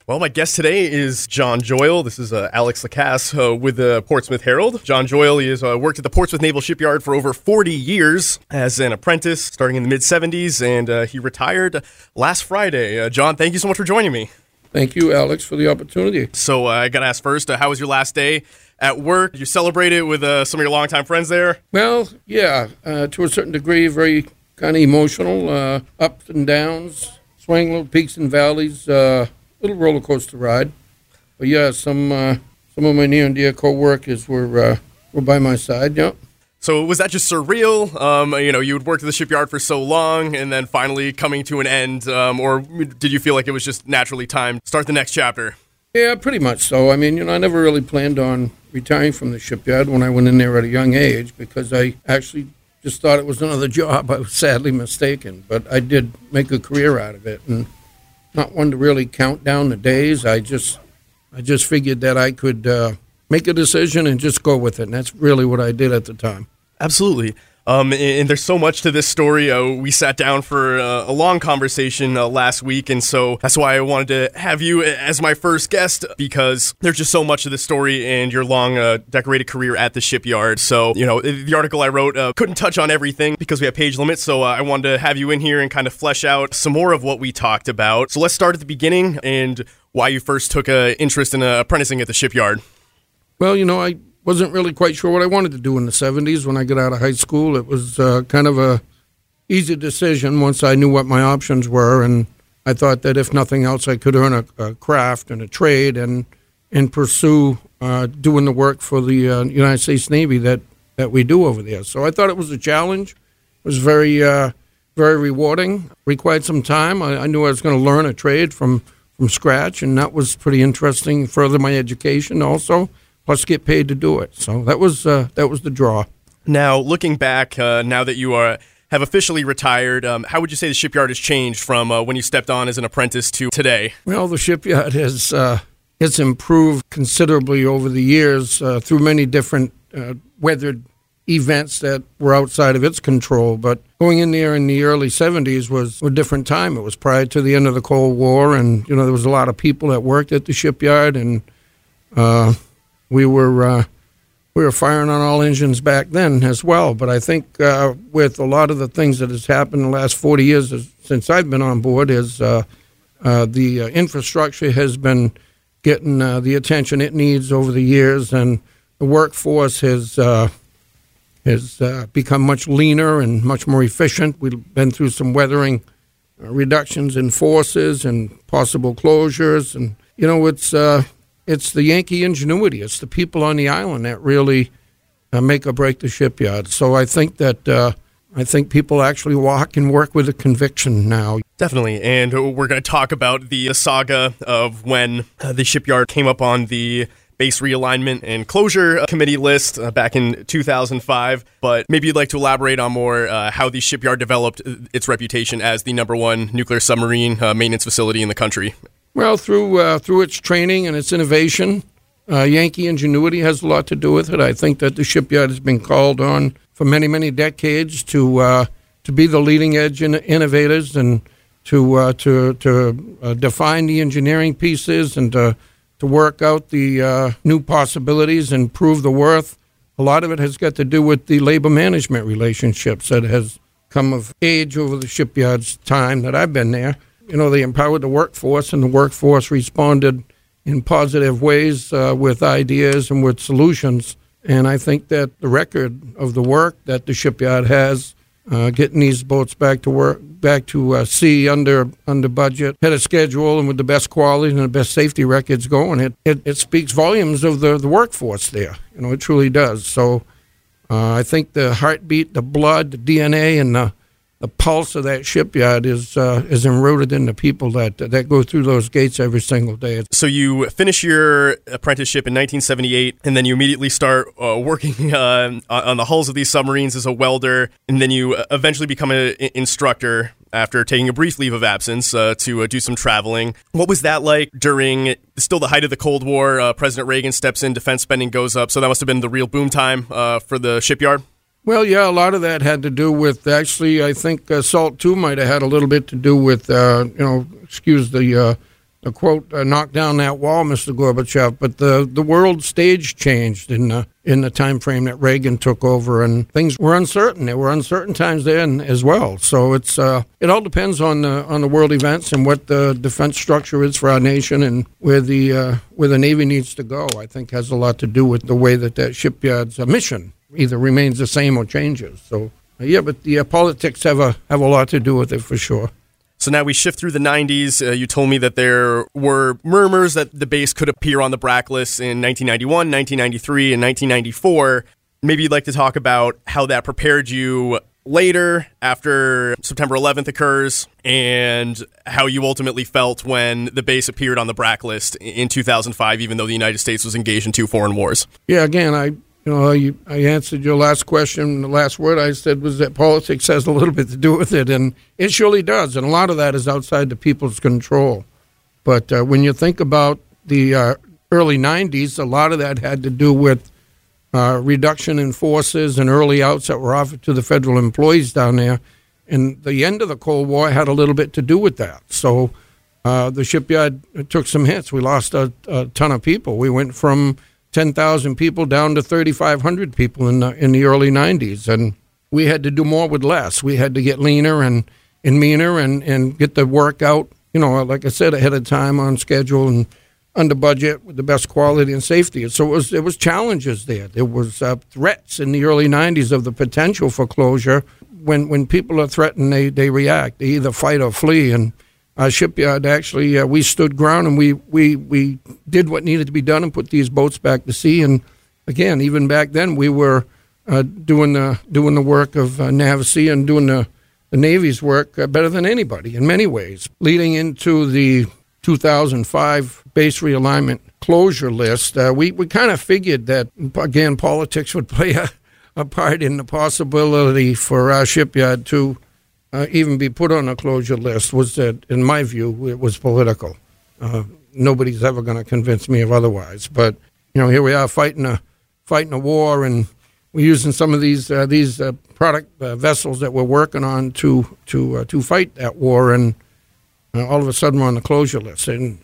Well, my guest today is John Joyal. This is Alex Lacasse with the Portsmouth Herald. John Joyal, he has worked at the Portsmouth Naval Shipyard for over 40 years as an apprentice, starting in the mid-'70s, and he retired last Friday. John, thank you so much for joining me. Thank you, Alex, for the opportunity. So I got to ask first, how was your last day at work? Did you celebrate it with some of your longtime friends there? Well, yeah, to a certain degree, very kind of emotional, ups and downs, swing little peaks and valleys, little roller coaster ride. But yeah, some of my near and dear co-workers were by my side. Yeah. So was that just surreal? You had worked at the shipyard for so long, and then finally coming to an end, or did you feel like it was just naturally time to start the next chapter? Yeah, pretty much so. I mean, I never really planned on retiring from the shipyard when I went in there at a young age, because I actually just thought it was another job. I was sadly mistaken, but I did make a career out of it, and not one to really count down the days. I just figured that I could make a decision and just go with it, and that's really what I did at the time. Absolutely. And there's so much to this story. We sat down for a long conversation last week, and so that's why I wanted to have you as my first guest, because there's just so much to this story and your long, decorated career at the shipyard. So, the article I wrote couldn't touch on everything because we have page limits, so I wanted to have you in here and kind of flesh out some more of what we talked about. So let's start at the beginning and why you first took an interest in apprenticing at the shipyard. Well, I wasn't really quite sure what I wanted to do in the 70s when I got out of high school. It was kind of a easy decision once I knew what my options were, and I thought that if nothing else, I could earn a craft and a trade and pursue doing the work for the United States Navy that we do over there. So I thought it was a challenge. It was very, very rewarding. Required some time. I knew I was going to learn a trade from scratch, and that was pretty interesting. Further my education also. Plus get paid to do it. So that was the draw. Now, looking back, now that you have officially retired, how would you say the shipyard has changed from when you stepped on as an apprentice to today? Well, the shipyard has it's improved considerably over the years through many different weathered events that were outside of its control. But going in there in the early 70s was a different time. It was prior to the end of the Cold War, and there was a lot of people that worked at the shipyard, and we were firing on all engines back then as well. But I think with a lot of the things that has happened in the last 40 years since I've been on board is the infrastructure has been getting the attention it needs over the years, and the workforce has become much leaner and much more efficient. We've been through some weathering reductions in forces and possible closures, and it's the Yankee ingenuity. It's the people on the island that really make or break the shipyard. So I think that people actually walk and work with a conviction now. Definitely, and we're going to talk about the saga of when the shipyard came up on the base realignment and closure committee list back in 2005. But maybe you'd like to elaborate on more how the shipyard developed its reputation as the #1 nuclear submarine maintenance facility in the country. Well, through its training and its innovation, Yankee ingenuity has a lot to do with it. I think that the shipyard has been called on for many, many decades to be the leading edge innovators and to define the engineering pieces and to work out the new possibilities and prove the worth. A lot of it has got to do with the labor management relationships that has come of age over the shipyard's time that I've been there. They empowered the workforce, and the workforce responded in positive ways with ideas and with solutions. And I think that the record of the work that the shipyard has, getting these boats back to sea under budget, ahead of schedule, and with the best quality and the best safety records going, it speaks volumes of the workforce there. It truly does. So I think the heartbeat, the blood, the DNA, and the pulse of that shipyard is enrooted in the people that go through those gates every single day. So you finish your apprenticeship in 1978, and then you immediately start working on the hulls of these submarines as a welder, and then you eventually become an instructor after taking a brief leave of absence to do some traveling. What was that like during still the height of the Cold War? President Reagan steps in, defense spending goes up, so that must have been the real boom time for the shipyard? Well, yeah, a lot of that had to do with, actually, I think SALT II might have had a little bit to do with, excuse the quote, knock down that wall, Mr. Gorbachev. But the world stage changed in the time frame that Reagan took over, and things were uncertain. There were uncertain times then as well. So it all depends on the world events and what the defense structure is for our nation and where the Navy needs to go. I think has a lot to do with the way that shipyard's mission either remains the same or changes. So but the politics have a lot to do with it for sure. So now we shift through the 90s. You told me that there were murmurs that the base could appear on the BRAC list in 1991, 1993, and 1994. Maybe you'd like to talk about how that prepared you later after September 11th occurs and how you ultimately felt when the base appeared on the BRAC list in 2005, even though the United States was engaged in 2 foreign wars. Yeah, again, I answered your last question. The last word I said was that politics has a little bit to do with it, and it surely does. And a lot of that is outside the people's control. But when you think about the early 90s, a lot of that had to do with reduction in forces and early outs that were offered to the federal employees down there. And the end of the Cold War had a little bit to do with that. So the shipyard took some hits. We lost a ton of people. We went from 10,000 people down to 3,500 people in the early 90s. And we had to do more with less. We had to get leaner and meaner and get the work out, like I said, ahead of time, on schedule and under budget with the best quality and safety. So it was challenges there. There was threats in the early 90s of the potential for closure. When people are threatened, they react. They either fight or flee. And our shipyard, actually, we stood ground and we did what needed to be done and put these boats back to sea. And again, even back then, we were doing the work of Navy and doing the Navy's work better than anybody in many ways. Leading into the 2005 base realignment closure list, we kind of figured that, again, politics would play a part in the possibility for our shipyard to even be put on a closure list. Was that, in my view, it was political. Nobody's ever going to convince me of otherwise. But here we are fighting a war, and we're using some of these product vessels that we're working on to fight that war, and all of a sudden we're on the closure list. And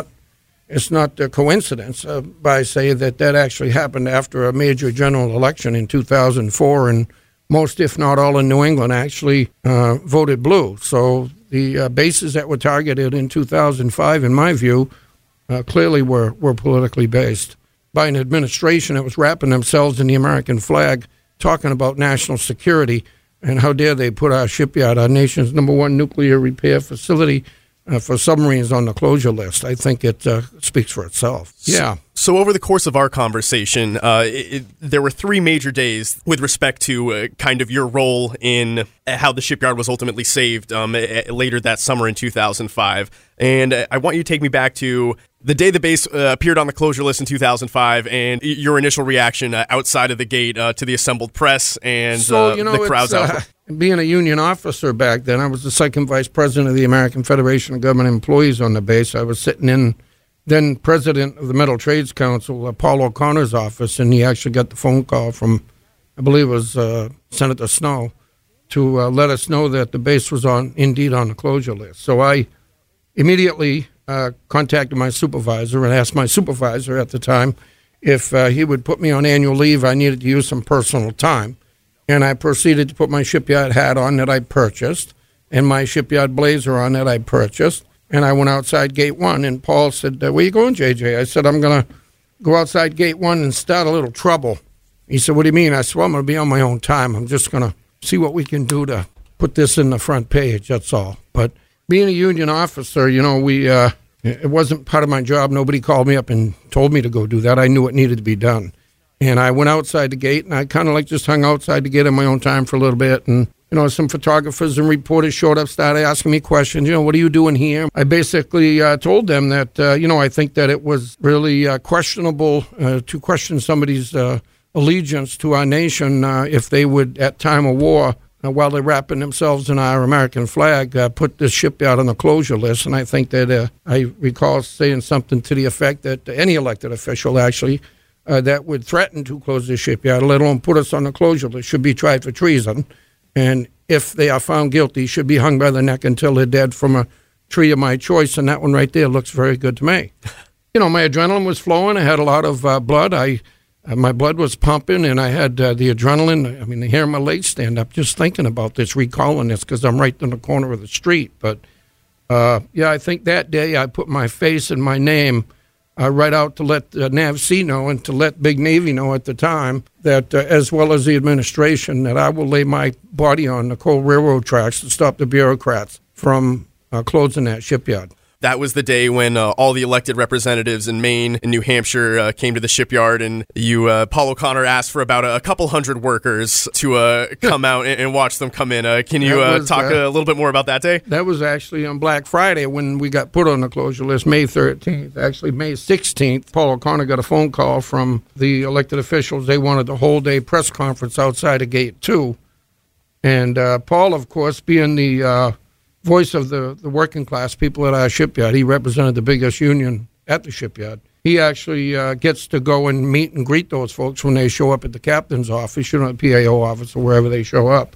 it's not a coincidence, but I say that actually happened after a major general election in 2004, and most, if not all, in New England actually voted blue. So the bases that were targeted in 2005, in my view, clearly were politically based by an administration that was wrapping themselves in the American flag, talking about national security, and how dare they put our shipyard, our nation's #1 nuclear repair facility for submarines, on the closure list. I think it speaks for itself. Yeah. So over the course of our conversation, there were 3 major days with respect to kind of your role in how the shipyard was ultimately saved later that summer in 2005. And I want you to take me back to the day the base appeared on the closure list in 2005 and your initial reaction outside of the gate to the assembled press and the crowds out. Being a union officer back then, I was the second vice president of the American Federation of Government Employees on the base. I was sitting in then president of the Metal Trades Council, Paul O'Connor's office, and he actually got the phone call from, I believe it was Senator Snow, to let us know that the base was indeed on the closure list. So I immediately contacted my supervisor and asked my supervisor at the time if he would put me on annual leave. I needed to use some personal time. And I proceeded to put my shipyard hat on that I purchased and my shipyard blazer on that I purchased. And I went outside gate 1, and Paul said, "Where you going, JJ?" I said, "I'm going to go outside gate 1 and start a little trouble." He said, "What do you mean?" I said, "Well, I'm going to be on my own time. I'm just going to see what we can do to put this in the front page, that's all." But being a union officer, it wasn't part of my job. Nobody called me up and told me to go do that. I knew it needed to be done. And I went outside the gate, and I kind of just hung outside the gate in my own time for a little bit. And, some photographers and reporters showed up, started asking me questions. What are you doing here? I basically told them that, I think that it was really questionable to question somebody's allegiance to our nation if they would, at time of war, while they're wrapping themselves in our American flag, put this shipyard on the closure list. And I think that I recall saying something to the effect that any elected official, actually, that would threaten to close the shipyard, let alone put us on the closure list, should be tried for treason. And if they are found guilty, should be hung by the neck until they're dead from a tree of my choice, and that one right there looks very good to me. My adrenaline was flowing. I had a lot of blood. My blood was pumping, and I had the adrenaline. I mean, the hair on my legs stand up just thinking about this, recalling this, because I'm right in the corner of the street. But, I think that day I put my face and my name right out to let NAVC know and to let Big Navy know at the time that, as well as the administration, that I will lay my body on the coal railroad tracks to stop the bureaucrats from closing that shipyard. That was the day when all the elected representatives in Maine and New Hampshire came to the shipyard, and Paul O'Connor asked for about a couple hundred workers to come out and watch them come in. Can you talk a little bit more about that day? That was actually on Black Friday when we got put on the closure list, May 13th. Actually, May 16th, Paul O'Connor got a phone call from the elected officials. They wanted the whole day press conference outside of Gate 2. And Paul, of course, being the voice of the working class people at our shipyard. He represented the biggest union at the shipyard. He actually gets to go and meet and greet those folks when they show up at the captain's office, the PAO office, or wherever they show up.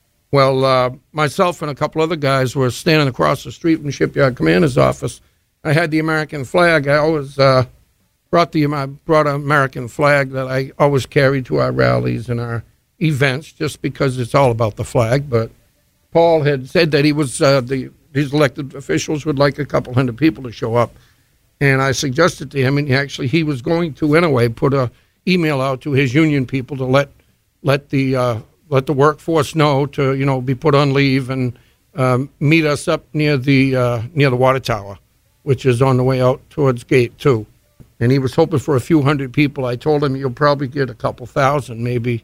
Well, myself and a couple other guys were standing across the street from the shipyard commander's office. I had the American flag. I always brought an American flag that I always carried to our rallies and our events, just because it's all about the flag, but Paul had said that he was these elected officials would like a couple hundred people to show up, and I suggested to him, and he was going to anyway put a email out to his union people to let the workforce know to be put on leave and meet us up near the water tower, which is on the way out towards Gate 2. And he was hoping for a few hundred people. I told him you'll probably get a couple thousand, maybe.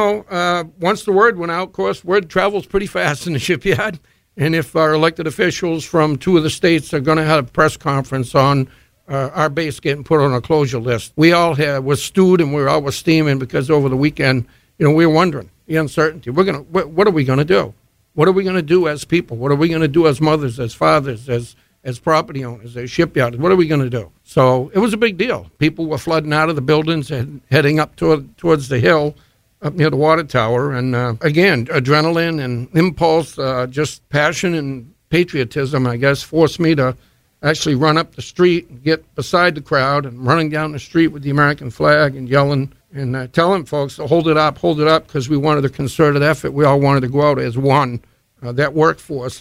Once the word went out, of course, word travels pretty fast in the shipyard. And if our elected officials from 2 of the states are going to have a press conference on our base getting put on a closure list, we all was stewed and we all were steaming, because over the weekend, we were wondering the uncertainty. What are we going to do? What are we going to do as people? What are we going to do as mothers, as fathers, as property owners, as shipyards? What are we going to do? So it was a big deal. People were flooding out of the buildings and heading up towards the hill, up near the water tower, and again, adrenaline and impulse, just passion and patriotism, I guess, forced me to actually run up the street and get beside the crowd and running down the street with the American flag and yelling and telling folks to hold it up, because we wanted a concerted effort. We all wanted to go out as one. That workforce,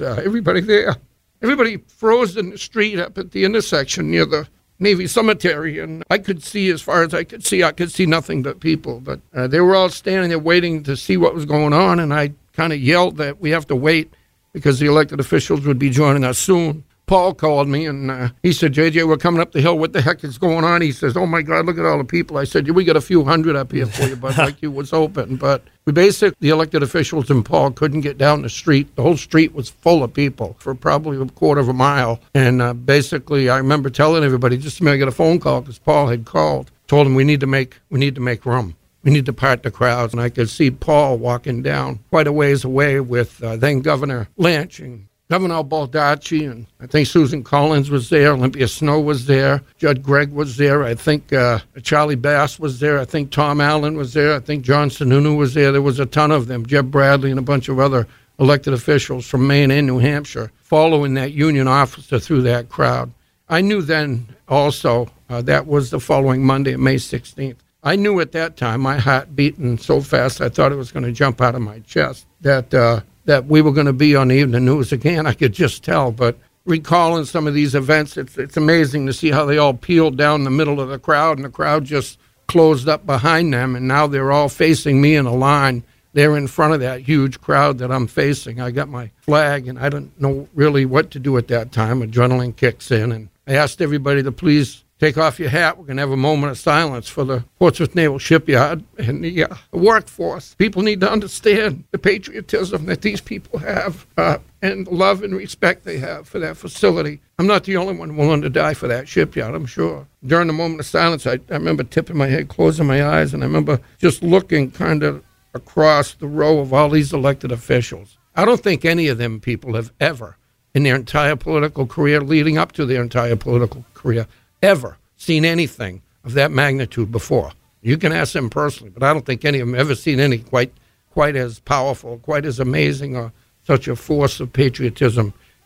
everybody froze in the street up at the intersection near the Navy Cemetery, and I could see as far as I could see nothing but people. But they were all standing there waiting to see what was going on, and I kind of yelled that we have to wait because the elected officials would be joining us soon. Paul called me, and he said, JJ, we're coming up the hill. What the heck is going on? He says, oh, my God, look at all the people. I said, we got a few hundred up here for you, bud, like you was hoping. But the elected officials and Paul couldn't get down the street. The whole street was full of people for probably a quarter of a mile. And basically, I remember telling everybody, just a minute, I got a phone call because Paul had called, told him we need to make room. We need to part the crowds. And I could see Paul walking down quite a ways away with then Governor Lynch and Governor Baldacci, and I think Susan Collins was there, Olympia Snow was there, Judd Gregg was there, I think Charlie Bass was there, I think Tom Allen was there, I think John Sununu was there. There was a ton of them, Jeb Bradley and a bunch of other elected officials from Maine and New Hampshire following that union officer through that crowd. I knew then also that was the following Monday, May 16th. I knew at that time, my heart beating so fast I thought it was going to jump out of my chest, that we were going to be on the evening news again. I could just tell. But recalling some of these events, it's amazing to see how they all peeled down the middle of the crowd, and the crowd just closed up behind them, and now they're all facing me in a line. They're in front of that huge crowd that I'm facing. I got my flag, and I didn't know really what to do at that time. Adrenaline kicks in, and I asked everybody to please take off your hat. We're going to have a moment of silence for the Portsmouth Naval Shipyard and the workforce. People need to understand the patriotism that these people have and the love and respect they have for that facility. I'm not the only one willing to die for that shipyard, I'm sure. During the moment of silence, I remember tipping my head, closing my eyes, and I remember just looking kind of across the row of all these elected officials. I don't think any of them people have ever, in their entire political career, leading up to their entire political career, ever seen anything of that magnitude before. You can ask them personally, but I don't think any of them ever seen any quite as powerful, quite as amazing, or such a force of patriotism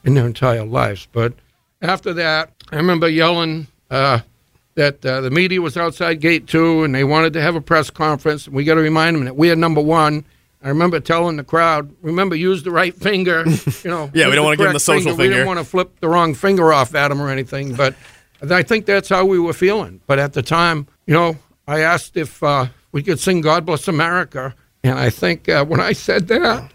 in their entire lives. But after that, I remember yelling that the media was outside Gate 2 and they wanted to have a press conference. And we got to remind them that we are number one. I remember telling the crowd, remember, use the right finger. Yeah, we don't want to give them the social finger. We didn't want to flip the wrong finger off at them or anything. But I think that's how we were feeling. But at the time, I asked if we could sing God Bless America. And I think when I said that,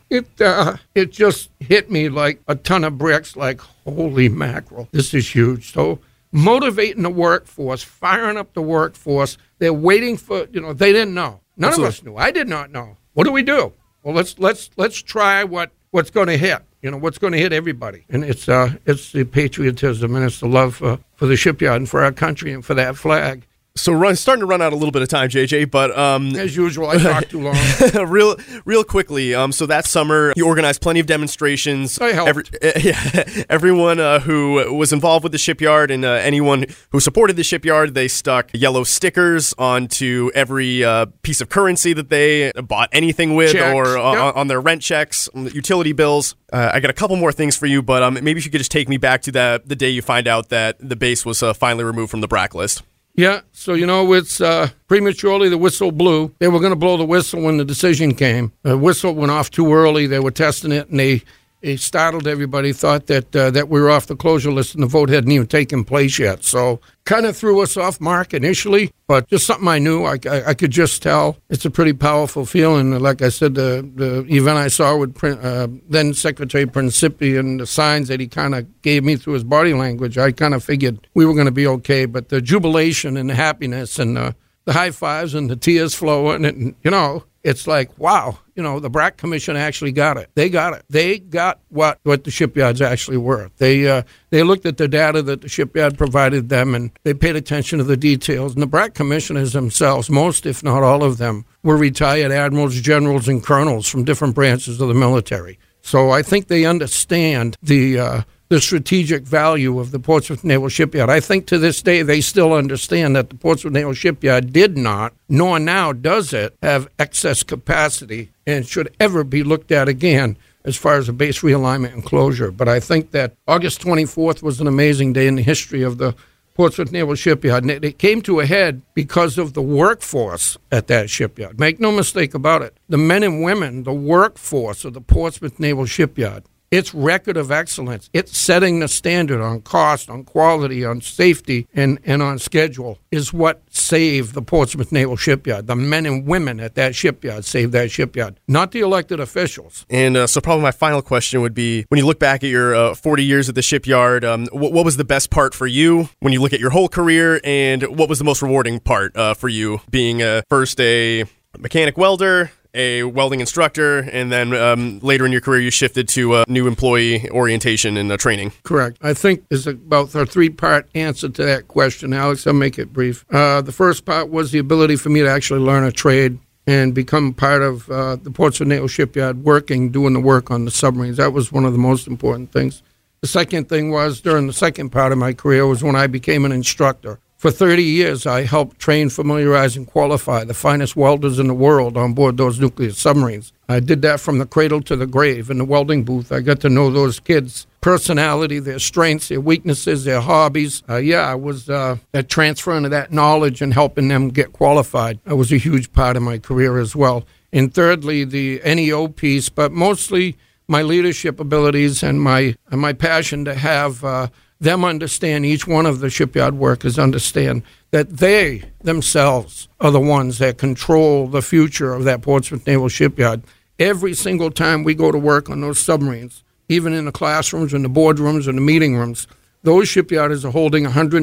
it just hit me like a ton of bricks, like, holy mackerel, this is huge. So motivating the workforce, firing up the workforce, they're waiting for, they didn't know. None of us knew. I did not know. What do we do? Well, let's try what's going to hit. What's going to hit everybody. And it's the patriotism and it's the love for the shipyard and for our country and for that flag. So starting to run out a little bit of time, JJ, but as usual, I talk too long. real quickly. So that summer, you organized plenty of demonstrations. I helped. Everyone who was involved with the shipyard and anyone who supported the shipyard, they stuck yellow stickers onto every piece of currency that they bought anything with, checks. Or on their rent checks, utility bills. I got a couple more things for you, but maybe if you could just take me back to the day you find out that the base was finally removed from the BRAC list. Yeah, so it's prematurely the whistle blew. They were going to blow the whistle when the decision came. The whistle went off too early. They were testing it, and they startled everybody, thought that we were off the closure list, and the vote hadn't even taken place yet. So kind of threw us off mark initially, but just something I knew. I could just tell. It's a pretty powerful feeling. Like I said, the event I saw with then Secretary Principi and the signs that he kind of gave me through his body language, I kind of figured we were going to be okay. But the jubilation and the happiness and the high fives and the tears flowing, and it's like, wow, the BRAC Commission actually got it. They got it. They got what the shipyards actually were. They looked at the data that the shipyard provided them, and they paid attention to the details. And the BRAC commissioners themselves, most if not all of them, were retired admirals, generals, and colonels from different branches of the military. So I think they understand the strategic value of the Portsmouth Naval Shipyard. I think to this day they still understand that the Portsmouth Naval Shipyard did not, nor now does it, have excess capacity and should ever be looked at again as far as a base realignment and closure. But I think that August 24th was an amazing day in the history of the Portsmouth Naval Shipyard. And it came to a head because of the workforce at that shipyard. Make no mistake about it. The men and women, the workforce of the Portsmouth Naval Shipyard, its record of excellence, it's setting the standard on cost, on quality, on safety, and on schedule is what saved the Portsmouth Naval Shipyard. The men and women at that shipyard saved that shipyard, not the elected officials. And so probably my final question would be, when you look back at your 40 years at the shipyard, what was the best part for you when you look at your whole career, and what was the most rewarding part for you, being first a mechanic welder, a welding instructor, and then later in your career you shifted to new employee orientation and training? Correct. I think there's about a three-part answer to that question, Alex. I'll make it brief. The first part was the ability for me to actually learn a trade and become part of the Portsmouth Naval Shipyard, doing the work on the submarines. That was one of the most important things. The second thing was, during the second part of my career, was when I became an instructor. For 30 years, I helped train, familiarize, and qualify the finest welders in the world on board those nuclear submarines. I did that from the cradle to the grave in the welding booth. I got to know those kids' personality, their strengths, their weaknesses, their hobbies. I was that transferring of that knowledge and helping them get qualified. That was a huge part of my career as well. And thirdly, the NEO piece, but mostly my leadership abilities and my passion to have them understand, each one of the shipyard workers understand that they themselves are the ones that control the future of that Portsmouth Naval Shipyard. Every single time we go to work on those submarines, even in the classrooms, in the boardrooms, in the meeting rooms, those shipyards are holding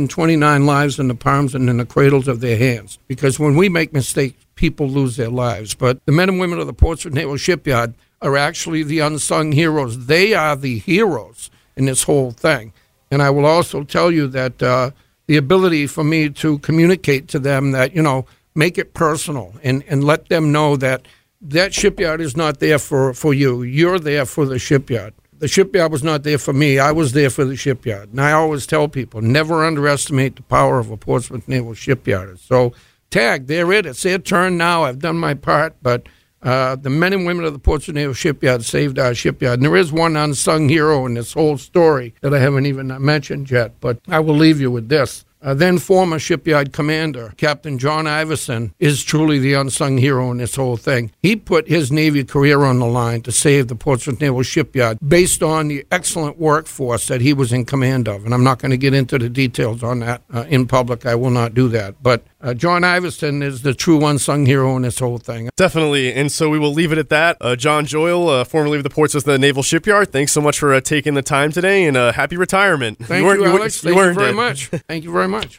129 lives in the palms and in the cradles of their hands. Because when we make mistakes, people lose their lives. But the men and women of the Portsmouth Naval Shipyard are actually the unsung heroes. They are the heroes in this whole thing. And I will also tell you that the ability for me to communicate to them that, make it personal and let them know that shipyard is not there for you. You're there for the shipyard. The shipyard was not there for me. I was there for the shipyard. And I always tell people, never underestimate the power of a Portsmouth Naval Shipyard. So, TAG, they're it. It's their turn now. I've done my part, but The men and women of the Portsmouth Naval Shipyard saved our shipyard. And there is one unsung hero in this whole story that I haven't even mentioned yet, but I will leave you with this. Then former shipyard commander, Captain John Iverson, is truly the unsung hero in this whole thing. He put his Navy career on the line to save the Portsmouth Naval Shipyard based on the excellent workforce that he was in command of. And I'm not going to get into the details on that in public. I will not do that. But John Iverson is the true unsung hero in this whole thing. Definitely. And so we will leave it at that. John Joyle, formerly of the Portsmouth Naval Shipyard, thanks so much for taking the time today, and happy retirement. Thank you, Alex. Thank you very much. Thank you very much.